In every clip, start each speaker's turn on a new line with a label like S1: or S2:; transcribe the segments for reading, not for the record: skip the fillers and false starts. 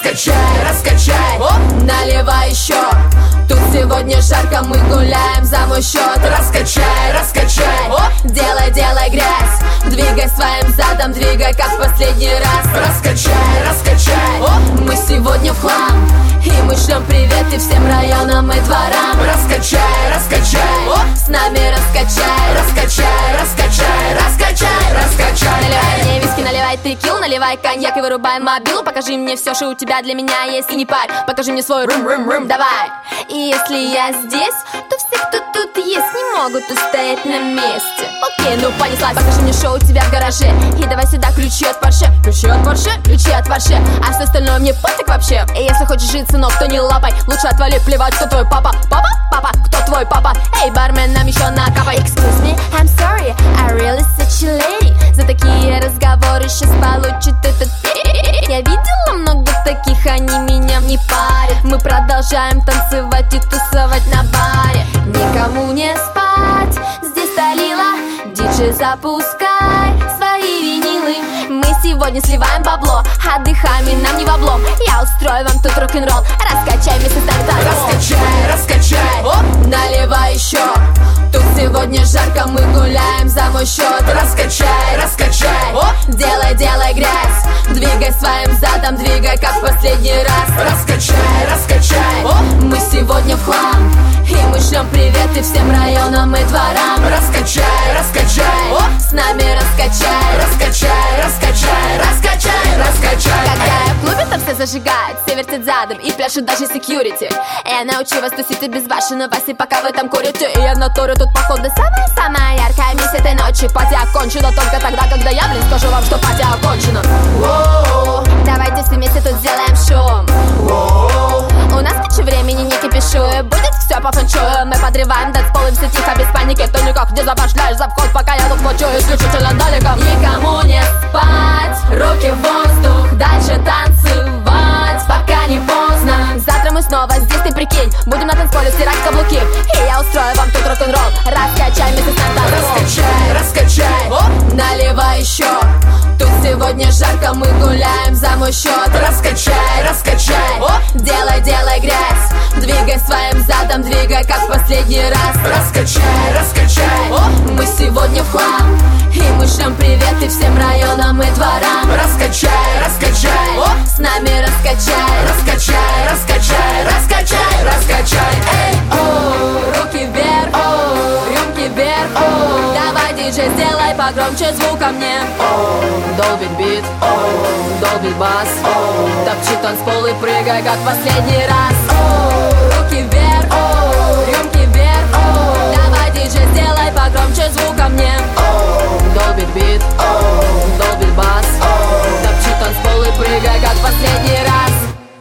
S1: раскачай, раскачай. Наливай еще. Тут сегодня жарко, мы гуляем за мой счет. Раскачай, раскачай. Делай, делай грязь. Двигай своим задом, двигай как в последний раз. Раскачай, раскачай. Мы сегодня в хлам, и мы шлем приветы всем районам и дворам. Раскачай, раскачай. С нами раскачай, раскачай, раскачай, раскачай, раскачай. Наливай мне виски, наливай текил, наливай коньяк и вырубай мобилу. Покажи мне все, что у тебя для меня есть, и не парь. Покажи мне свой рум-рум-рум, давай. И если я здесь, то все, кто тут есть, не могут устоять на месте. Окей, ну понеслась. Покажи мне, что у тебя в гараже, и давай сюда ключи от Порше. Ключи от Порше, ключи от Порше. А все остальное мне пофиг вообще. И если хочешь жить, сынок, то не лапай. Лучше отвали, плевать, кто твой папа. Папа? Папа? Кто твой папа? Эй, бармен, нам еще накапай. Excuse me, I'm sorry, I really such a lady. За такие разговоры сейчас получит этот. Я видела много таких, они меня не парят. Мы продолжаем танцевать и тусовать на баре. Никому не спать, здесь Далила. Диджей, запускай свои винилы. Мы сегодня сливаем бабло, отдыхаем и нам не в облом. Я устрою вам тут рок-н-ролл. Раскачай вместе с нами танцпол. Раскачай, раскачай. Наливай еще. Тут сегодня жарко, мы гуляем за мой счет. Раскачай, раскачай. Делай, делай грязь. Двигай своим задом, двигай как в последний раз. Раскачай, раскачай. Мы сегодня в хлам, и мы шлем приветы всем районам и дворам. Раскачай, раскачай. С нами раскачай, раскачай, раскачай, раскачай, раскачай. Когда я в клубе, там все зажигают, все вертят задом и пляшут даже секьюрити. Я научу вас тусить и без вашего Васи, пока вы там курите. И я в натуре тут походу самая яркая мисс этой ночи. Пати окончена только тогда, когда я, скажу вам, что пати окончена. Давайте все вместе тут сделаем шум. У нас меньше времени, не кипишуй. Будет все по фэншую. Мы подрываем танцпол, и все тихо, без паники. Ты никак не забашляешь за вход, пока я тут плачу исключительно далеком. Никому не спать, руки в воздух, дальше танцевать, пока не поздно. Завтра мы снова здесь, ты прикинь. Будем на танцполе стирать каблуки, и я устрою вам тут рок-н-ролл. Раскачай вместе с нами. Раскачай, раскачай. Наливай еще. Тут сегодня жарко, мы гуляем за мой счет. Раскачай, раскачай. Делай, делай грязь. Двигай своим задом, двигай как в последний раз. Раскачай, раскачай. Мы сегодня в хлам, и мы шлем приветы всем районам и дворам. Раскачай, раскачай. С нами раскачай, раскачай, раскачай, раскачай, раскачай. Эй, руки вверх, рюмки вверх. Давай, диджей, сделай погромче звука мне. Долбит бит, долбит бас. Топчи танцпол и прыгай как в последний раз. Руки вверх, рюмки вверх. Давай, диджей, сделай погромче звука мне. Долбит бит, долбит бас. Топчи танцпол и прыгай как в последний раз.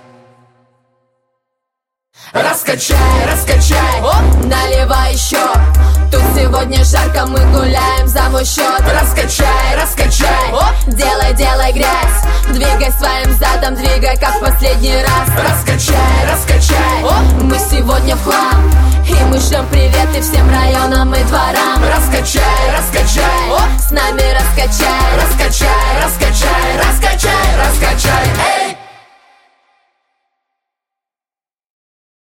S1: Раскачай, раскачай. Наливай еще. Тут сегодня жарко, мы гуляем за мой счет. Раскачай, раскачай. Делай, делай грязь. Двигай своим задом, двигай как в последний раз. Раскачай, раскачай. Мы сегодня в хлам, и мы шлем приветы всем районам и дворам. Раскачай, раскачай. С нами раскачай, раскачай, раскачай, раскачай, раскачай. Эй!